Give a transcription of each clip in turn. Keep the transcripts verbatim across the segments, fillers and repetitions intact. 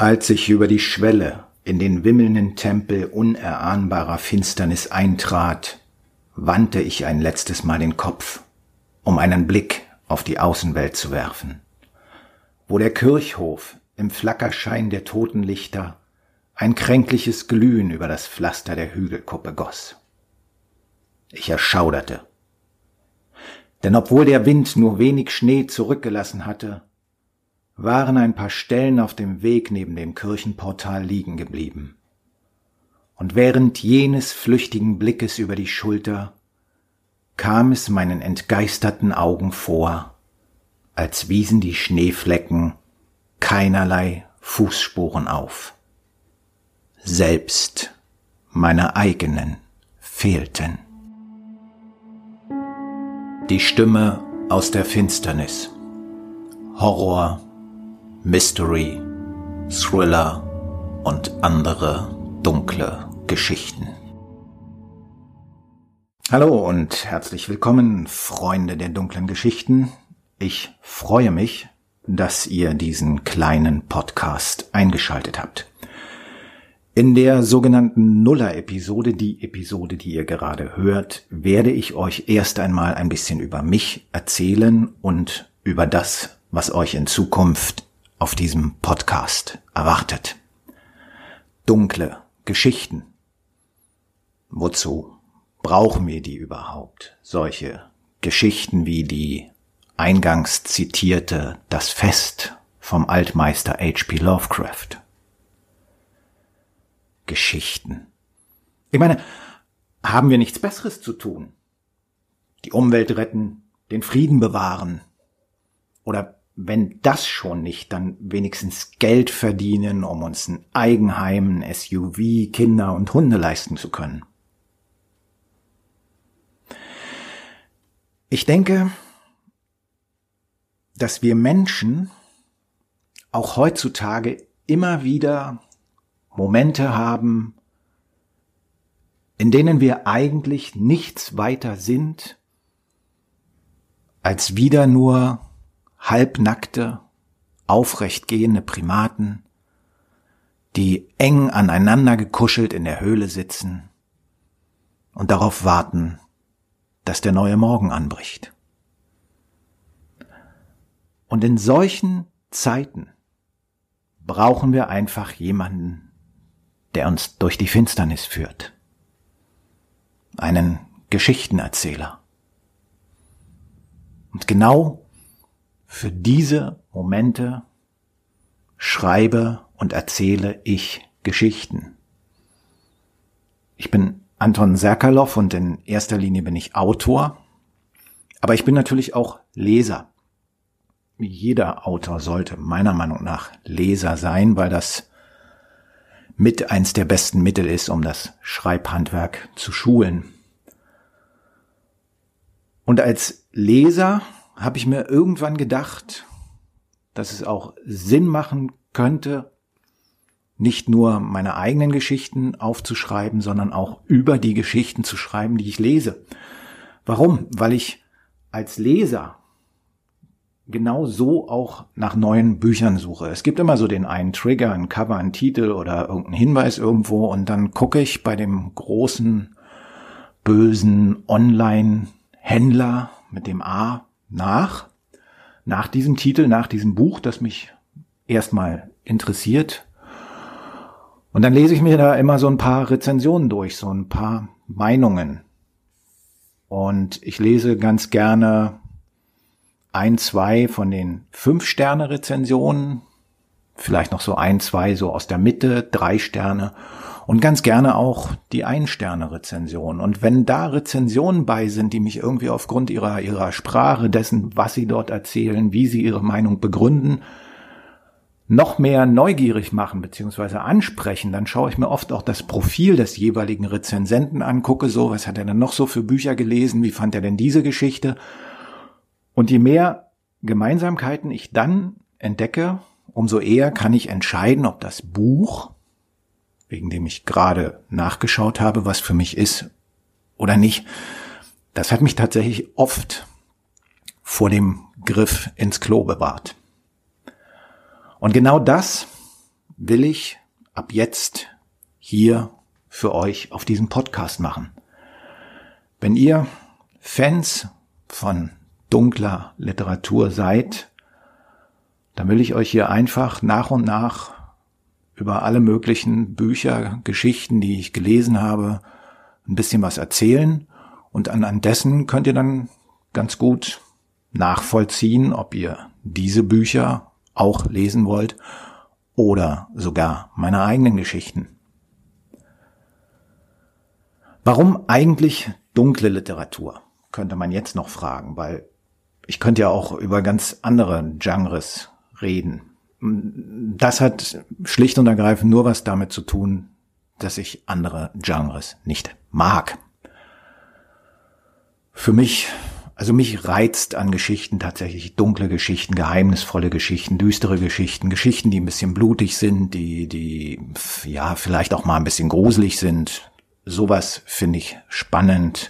Als ich über die Schwelle in den wimmelnden Tempel unerahnbarer Finsternis eintrat, wandte ich ein letztes Mal den Kopf, um einen Blick auf die Außenwelt zu werfen, wo der Kirchhof im Flackerschein der Totenlichter ein kränkliches Glühen über das Pflaster der Hügelkuppe goss. Ich erschauderte, denn obwohl der Wind nur wenig Schnee zurückgelassen hatte, waren ein paar Stellen auf dem Weg neben dem Kirchenportal liegen geblieben. Und während jenes flüchtigen Blickes über die Schulter kam es meinen entgeisterten Augen vor, als wiesen die Schneeflecken keinerlei Fußspuren auf. Selbst meine eigenen fehlten. Die Stimme aus der Finsternis. Horror, Mystery, Thriller und andere dunkle Geschichten. Hallo und herzlich willkommen, Freunde der dunklen Geschichten. Ich freue mich, dass ihr diesen kleinen Podcast eingeschaltet habt. In der sogenannten Nuller-Episode, die Episode, die ihr gerade hört, werde ich euch erst einmal ein bisschen über mich erzählen und über das, was euch in Zukunft auf diesem Podcast erwartet. Dunkle Geschichten. Wozu brauchen wir die überhaupt? Solche Geschichten wie die eingangs zitierte Das Fest vom Altmeister H P Lovecraft. Geschichten. Ich meine, haben wir nichts Besseres zu tun? Die Umwelt retten, den Frieden bewahren. Oder wenn das schon nicht, dann wenigstens Geld verdienen, um uns ein Eigenheim, ein S U V, Kinder und Hunde leisten zu können. Ich denke, dass wir Menschen auch heutzutage immer wieder Momente haben, in denen wir eigentlich nichts weiter sind, als wieder nur halbnackte, aufrecht gehende Primaten, die eng aneinander gekuschelt in der Höhle sitzen und darauf warten, dass der neue Morgen anbricht. Und in solchen Zeiten brauchen wir einfach jemanden, der uns durch die Finsternis führt. Einen Geschichtenerzähler. Und genau für diese Momente schreibe und erzähle ich Geschichten. Ich bin Anton Serkalow und in erster Linie bin ich Autor, aber ich bin natürlich auch Leser. Jeder Autor sollte meiner Meinung nach Leser sein, weil das mit eins der besten Mittel ist, um das Schreibhandwerk zu schulen. Und als Leser habe ich mir irgendwann gedacht, dass es auch Sinn machen könnte, nicht nur meine eigenen Geschichten aufzuschreiben, sondern auch über die Geschichten zu schreiben, die ich lese. Warum? Weil ich als Leser genau so auch nach neuen Büchern suche. Es gibt immer so den einen Trigger, ein Cover, ein Titel oder irgendeinen Hinweis irgendwo und dann gucke ich bei dem großen, bösen Online-Händler mit dem A nach, nach diesem Titel, nach diesem Buch, das mich erstmal interessiert. Und dann lese ich mir da immer so ein paar Rezensionen durch, so ein paar Meinungen. Und ich lese ganz gerne ein, zwei von den Fünf-Sterne-Rezensionen, vielleicht noch so ein, zwei so aus der Mitte, drei Sterne und ganz gerne auch die Ein-Sterne-Rezension. Und wenn da Rezensionen bei sind, die mich irgendwie aufgrund ihrer, ihrer Sprache, dessen, was sie dort erzählen, wie sie ihre Meinung begründen, noch mehr neugierig machen bzw. ansprechen, dann schaue ich mir oft auch das Profil des jeweiligen Rezensenten an, gucke so, was hat er denn noch so für Bücher gelesen, wie fand er denn diese Geschichte? Und je mehr Gemeinsamkeiten ich dann entdecke, umso eher kann ich entscheiden, ob das Buch, wegen dem ich gerade nachgeschaut habe, was für mich ist oder nicht. Das hat mich tatsächlich oft vor dem Griff ins Klo bewahrt. Und genau das will ich ab jetzt hier für euch auf diesem Podcast machen. Wenn ihr Fans von dunkler Literatur seid, dann will ich euch hier einfach nach und nach über alle möglichen Bücher, Geschichten, die ich gelesen habe, ein bisschen was erzählen. Und anhand dessen könnt ihr dann ganz gut nachvollziehen, ob ihr diese Bücher auch lesen wollt oder sogar meine eigenen Geschichten. Warum eigentlich dunkle Literatur, könnte man jetzt noch fragen, weil ich könnte ja auch über ganz andere Genres reden. Das hat schlicht und ergreifend nur was damit zu tun, dass ich andere Genres nicht mag. Für mich, also mich reizt an Geschichten tatsächlich dunkle Geschichten, geheimnisvolle Geschichten, düstere Geschichten, Geschichten, die ein bisschen blutig sind, die, die, ja, vielleicht auch mal ein bisschen gruselig sind. Sowas finde ich spannend.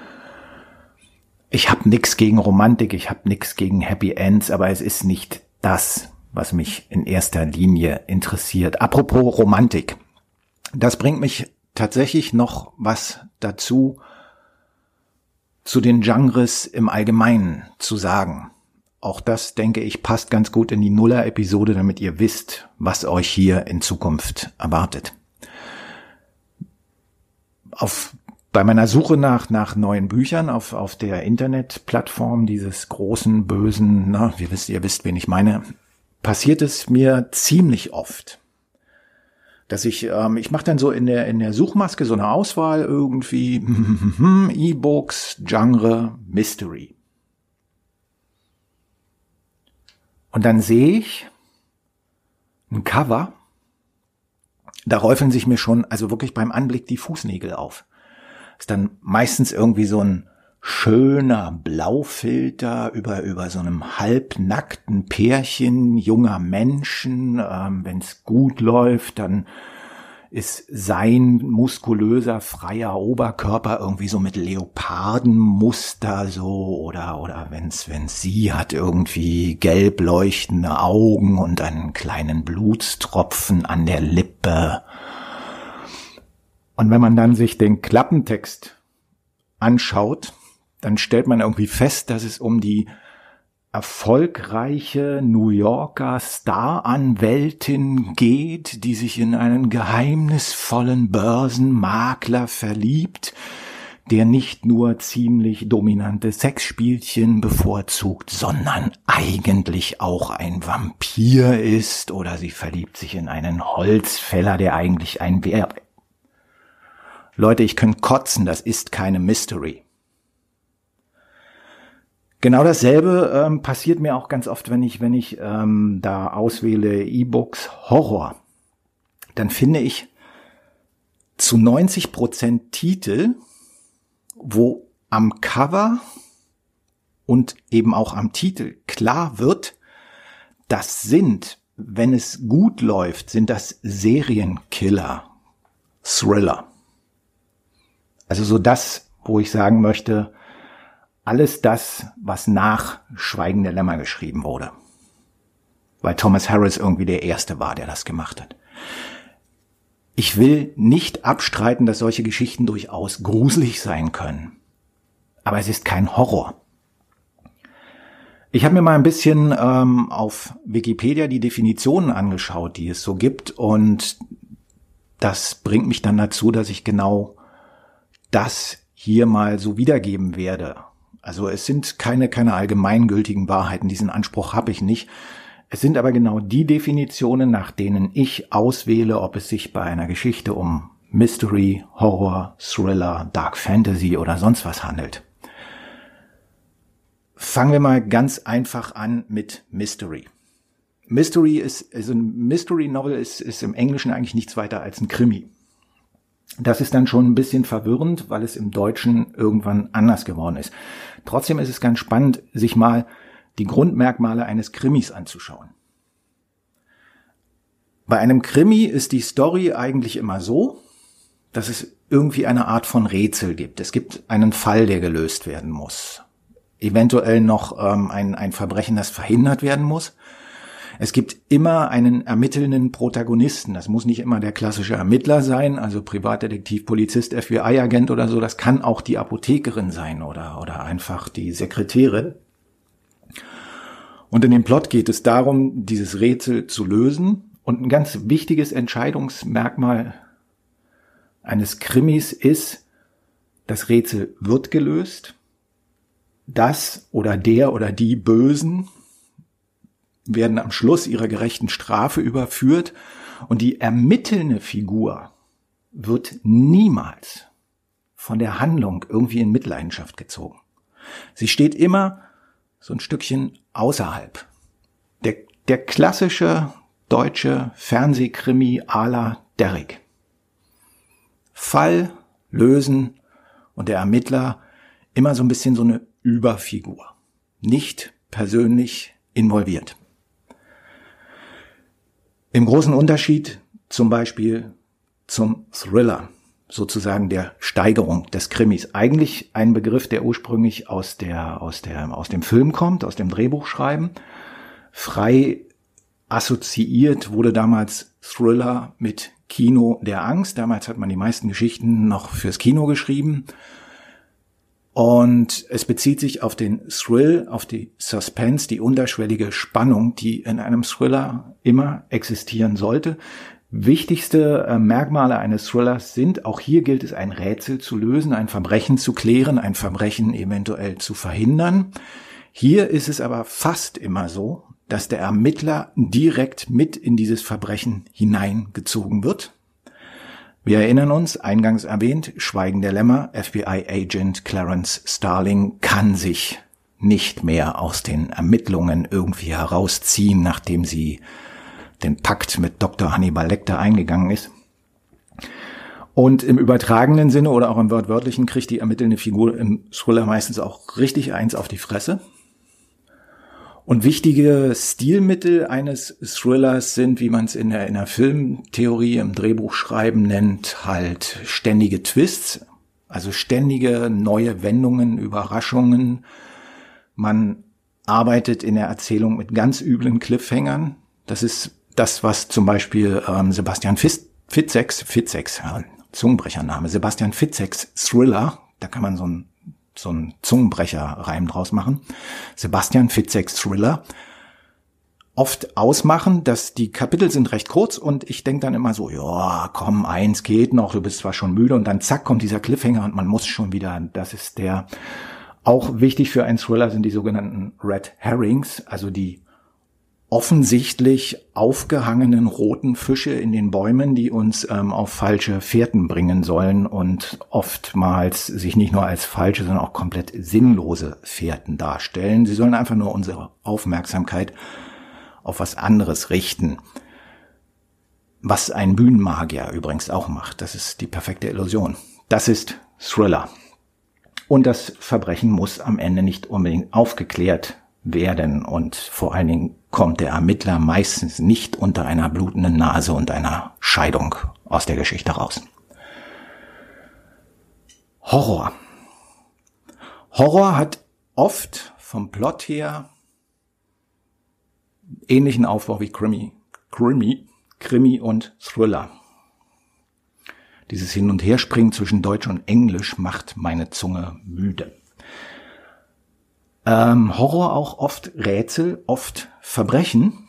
Ich habe nichts gegen Romantik, ich habe nichts gegen Happy Ends, aber es ist nicht das, was mich in erster Linie interessiert. Apropos Romantik. Das bringt mich tatsächlich noch was dazu, zu den Genres im Allgemeinen zu sagen. Auch das, denke ich, passt ganz gut in die Nuller-Episode, damit ihr wisst, was euch hier in Zukunft erwartet. Auf, bei meiner Suche nach, nach neuen Büchern auf, auf der Internetplattform dieses großen, bösen, na, ihr wisst, ihr wisst, wen ich meine, passiert es mir ziemlich oft, dass ich, ähm, ich mache dann so in der in der Suchmaske so eine Auswahl irgendwie E-Books, Genre, Mystery. Und dann sehe ich ein Cover, da räufeln sich mir schon, also wirklich beim Anblick die Fußnägel auf. Ist dann meistens irgendwie so ein schöner Blaufilter über über so einem halbnackten Pärchen junger Menschen. Ähm, wenn es gut läuft, dann ist sein muskulöser freier Oberkörper irgendwie so mit Leopardenmuster so oder oder wenn's wenn sie hat irgendwie gelb leuchtende Augen und einen kleinen Blutstropfen an der Lippe. Und wenn man dann sich den Klappentext anschaut, dann stellt man irgendwie fest, dass es um die erfolgreiche New Yorker Staranwältin geht, die sich in einen geheimnisvollen Börsenmakler verliebt, der nicht nur ziemlich dominante Sexspielchen bevorzugt, sondern eigentlich auch ein Vampir ist, oder sie verliebt sich in einen Holzfäller, der eigentlich ein Bär. Leute, ich kann kotzen, das ist keine Mystery. Genau dasselbe ähm, passiert mir auch ganz oft, wenn ich, wenn ich ähm, da auswähle E-Books Horror. Dann finde ich zu neunzig Prozent Titel, wo am Cover und eben auch am Titel klar wird, das sind, wenn es gut läuft, sind das Serienkiller, Thriller. Also so das, wo ich sagen möchte, alles das, was nach Schweigen der Lämmer geschrieben wurde. Weil Thomas Harris irgendwie der Erste war, der das gemacht hat. Ich will nicht abstreiten, dass solche Geschichten durchaus gruselig sein können. Aber es ist kein Horror. Ich habe mir mal ein bisschen ähm, auf Wikipedia die Definitionen angeschaut, die es so gibt. Und das bringt mich dann dazu, dass ich genau das hier mal so wiedergeben werde. Also es sind keine keine allgemeingültigen Wahrheiten, diesen Anspruch habe ich nicht. Es sind aber genau die Definitionen, nach denen ich auswähle, ob es sich bei einer Geschichte um Mystery, Horror, Thriller, Dark Fantasy oder sonst was handelt. Fangen wir mal ganz einfach an mit Mystery. Mystery ist, also ein Mystery Novel ist, ist im Englischen eigentlich nichts weiter als ein Krimi. Das ist dann schon ein bisschen verwirrend, weil es im Deutschen irgendwann anders geworden ist. Trotzdem ist es ganz spannend, sich mal die Grundmerkmale eines Krimis anzuschauen. Bei einem Krimi ist die Story eigentlich immer so, dass es irgendwie eine Art von Rätsel gibt. Es gibt einen Fall, der gelöst werden muss. Eventuell noch ähm, ein, ein Verbrechen, das verhindert werden muss. Es gibt immer einen ermittelnden Protagonisten. Das muss nicht immer der klassische Ermittler sein, also Privatdetektiv, Polizist, F B I-Agent oder so. Das kann auch die Apothekerin sein oder, oder einfach die Sekretärin. Und in dem Plot geht es darum, dieses Rätsel zu lösen. Und ein ganz wichtiges Entscheidungsmerkmal eines Krimis ist, das Rätsel wird gelöst. Das oder der oder die Bösen werden am Schluss ihrer gerechten Strafe überführt und die ermittelnde Figur wird niemals von der Handlung irgendwie in Mitleidenschaft gezogen. Sie steht immer so ein Stückchen außerhalb. Der, der klassische deutsche Fernsehkrimi à la Derrick. Fall, lösen und der Ermittler immer so ein bisschen so eine Überfigur. Nicht persönlich involviert. Im großen Unterschied zum Beispiel zum Thriller, sozusagen der Steigerung des Krimis. Eigentlich ein Begriff, der ursprünglich aus der, aus der, aus dem Film kommt, aus dem Drehbuchschreiben. Frei assoziiert wurde damals Thriller mit Kino der Angst. Damals hat man die meisten Geschichten noch fürs Kino geschrieben. Und es bezieht sich auf den Thrill, auf die Suspense, die unterschwellige Spannung, die in einem Thriller immer existieren sollte. Wichtigste äh, Merkmale eines Thrillers sind, auch hier gilt es, ein Rätsel zu lösen, ein Verbrechen zu klären, ein Verbrechen eventuell zu verhindern. Hier ist es aber fast immer so, dass der Ermittler direkt mit in dieses Verbrechen hineingezogen wird. Wir erinnern uns, eingangs erwähnt, Schweigen der Lämmer, F B I-Agent Clarence Starling kann sich nicht mehr aus den Ermittlungen irgendwie herausziehen, nachdem sie den Pakt mit Doktor Hannibal Lecter eingegangen ist. Und im übertragenen Sinne oder auch im wortwörtlichen kriegt die ermittelnde Figur im Thriller meistens auch richtig eins auf die Fresse. Und wichtige Stilmittel eines Thrillers sind, wie man es in der, in der Filmtheorie, im Drehbuchschreiben nennt, halt ständige Twists, also ständige neue Wendungen, Überraschungen. Man arbeitet in der Erzählung mit ganz üblen Cliffhangern. Das ist das, was zum Beispiel ähm, Sebastian Fitzeks, Fitzeks, ja, Zungenbrechername, Sebastian Fitzeks Thriller, da kann man so ein so ein Zungenbrecher-Reim draus machen, Sebastian Fitzeks Thriller, oft ausmachen, dass die Kapitel sind recht kurz und ich denke dann immer so, ja, komm, eins geht noch, du bist zwar schon müde und dann zack, kommt dieser Cliffhanger und man muss schon wieder, das ist der, auch wichtig für einen Thriller sind die sogenannten Red Herrings, also die offensichtlich aufgehangenen roten Fische in den Bäumen, die uns ähm, auf falsche Fährten bringen sollen und oftmals sich nicht nur als falsche, sondern auch komplett sinnlose Fährten darstellen. Sie sollen einfach nur unsere Aufmerksamkeit auf was anderes richten. Was ein Bühnenmagier übrigens auch macht. Das ist die perfekte Illusion. Das ist Thriller. Und das Verbrechen muss am Ende nicht unbedingt aufgeklärt werden und vor allen Dingen kommt der Ermittler meistens nicht unter einer blutenden Nase und einer Scheidung aus der Geschichte raus. Horror. Horror hat oft vom Plot her ähnlichen Aufbau wie Krimi, Krimi, Krimi und Thriller. Dieses Hin- und Herspringen zwischen Deutsch und Englisch macht meine Zunge müde. Ähm, Horror auch oft Rätsel, oft Verbrechen.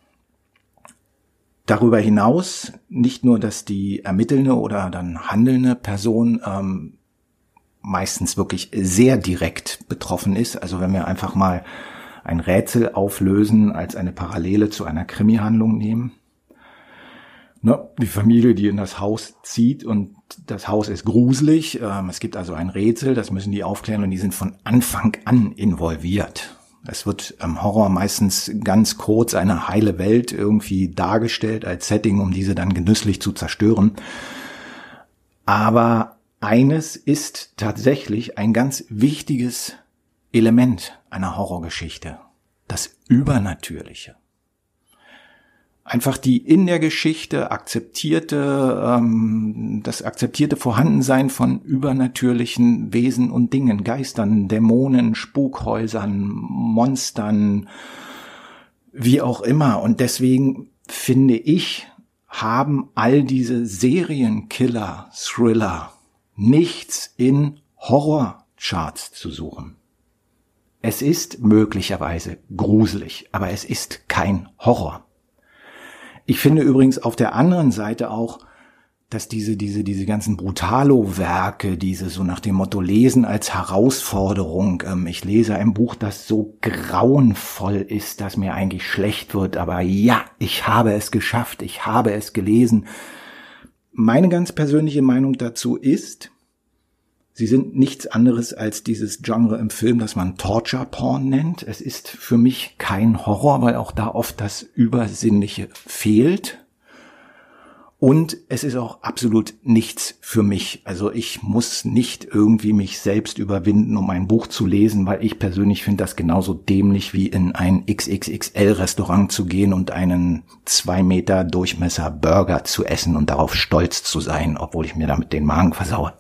Darüber hinaus nicht nur, dass die ermittelnde oder dann handelnde Person ähm, meistens wirklich sehr direkt betroffen ist. Also wenn wir einfach mal ein Rätsel auflösen, als eine Parallele zu einer Krimi-Handlung nehmen. Ne, die Familie, die in das Haus zieht und das Haus ist gruselig. Ähm, es gibt also ein Rätsel, das müssen die aufklären und die sind von Anfang an involviert. Es wird im Horror meistens ganz kurz eine heile Welt irgendwie dargestellt als Setting, um diese dann genüsslich zu zerstören. Aber eines ist tatsächlich ein ganz wichtiges Element einer Horrorgeschichte: das Übernatürliche. Einfach die in der Geschichte akzeptierte, ähm, das akzeptierte Vorhandensein von übernatürlichen Wesen und Dingen, Geistern, Dämonen, Spukhäusern, Monstern, Wie auch immer. Und deswegen finde ich, haben all diese Serienkiller, Thriller nichts in Horrorcharts zu suchen. Es ist möglicherweise gruselig, aber es ist kein Horror. Ich finde übrigens auf der anderen Seite auch, dass diese, diese, diese ganzen Brutalo-Werke, diese so nach dem Motto Lesen als Herausforderung, ähm, ich lese ein Buch, das so grauenvoll ist, dass mir eigentlich schlecht wird, aber ja, ich habe es geschafft, ich habe es gelesen. Meine ganz persönliche Meinung dazu ist, sie sind nichts anderes als dieses Genre im Film, das man Torture Porn nennt. Es ist für mich kein Horror, weil auch da oft das Übersinnliche fehlt. Und es ist auch absolut nichts für mich. Also ich muss nicht irgendwie mich selbst überwinden, um ein Buch zu lesen, weil ich persönlich finde das genauso dämlich wie in ein X X X L-Restaurant zu gehen und einen zwei Meter Durchmesser Burger zu essen und darauf stolz zu sein, obwohl ich mir damit den Magen versaue.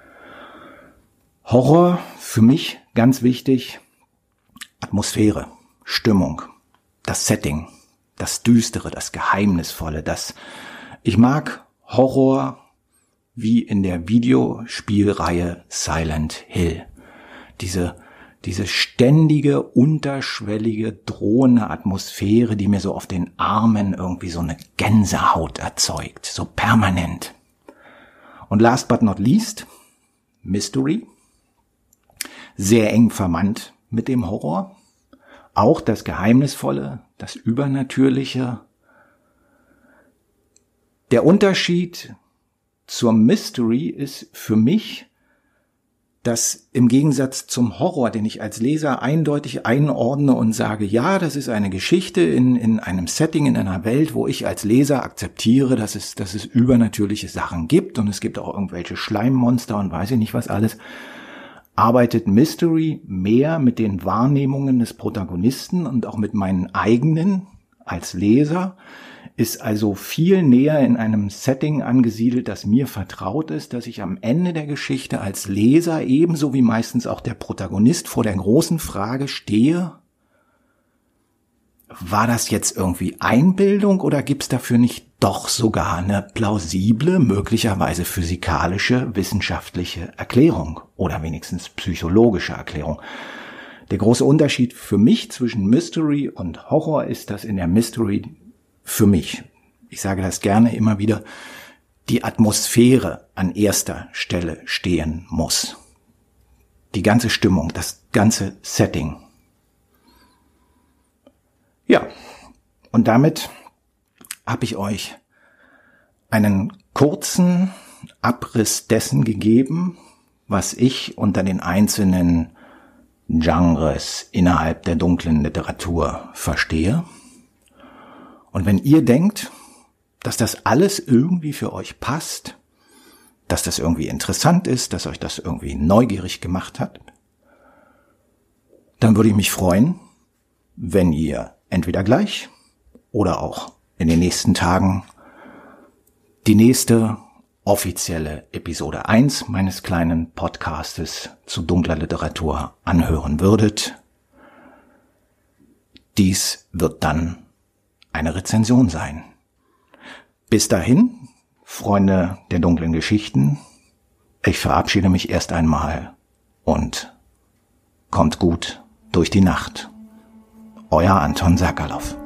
Horror, für mich ganz wichtig, Atmosphäre, Stimmung, das Setting, das Düstere, das Geheimnisvolle, das Ich mag Horror wie in der Videospielreihe Silent Hill. Diese, diese ständige, unterschwellige, drohende Atmosphäre, die mir so auf den Armen irgendwie so eine Gänsehaut erzeugt, so permanent. Und last but not least, Mystery. Sehr eng verwandt mit dem Horror. Auch das Geheimnisvolle, das Übernatürliche. Der Unterschied zur Mystery ist für mich, dass im Gegensatz zum Horror, den ich als Leser eindeutig einordne und sage, ja, das ist eine Geschichte in, in einem Setting, in einer Welt, wo ich als Leser akzeptiere, dass es, dass es übernatürliche Sachen gibt und es gibt auch irgendwelche Schleimmonster und weiß ich nicht was alles, arbeitet Mystery mehr mit den Wahrnehmungen des Protagonisten und auch mit meinen eigenen als Leser, ist also viel näher in einem Setting angesiedelt, das mir vertraut ist, dass ich am Ende der Geschichte als Leser ebenso wie meistens auch der Protagonist vor der großen Frage stehe, war das jetzt irgendwie Einbildung oder gibt's dafür nicht doch sogar eine plausible, möglicherweise physikalische, wissenschaftliche Erklärung oder wenigstens psychologische Erklärung? Der große Unterschied für mich zwischen Mystery und Horror ist, dass in der Mystery für mich, ich sage das gerne immer wieder, die Atmosphäre an erster Stelle stehen muss. Die ganze Stimmung, das ganze Setting. Ja, und damit habe ich euch einen kurzen Abriss dessen gegeben, was ich unter den einzelnen Genres innerhalb der dunklen Literatur verstehe. Und wenn ihr denkt, dass das alles irgendwie für euch passt, dass das irgendwie interessant ist, dass euch das irgendwie neugierig gemacht hat, dann würde ich mich freuen, wenn ihr entweder gleich oder auch in den nächsten Tagen die nächste offizielle Episode eins meines kleinen Podcastes zu dunkler Literatur anhören würdet. Dies wird dann eine Rezension sein. Bis dahin, Freunde der dunklen Geschichten, ich verabschiede mich erst einmal und kommt gut durch die Nacht. Euer Anton Sakalow.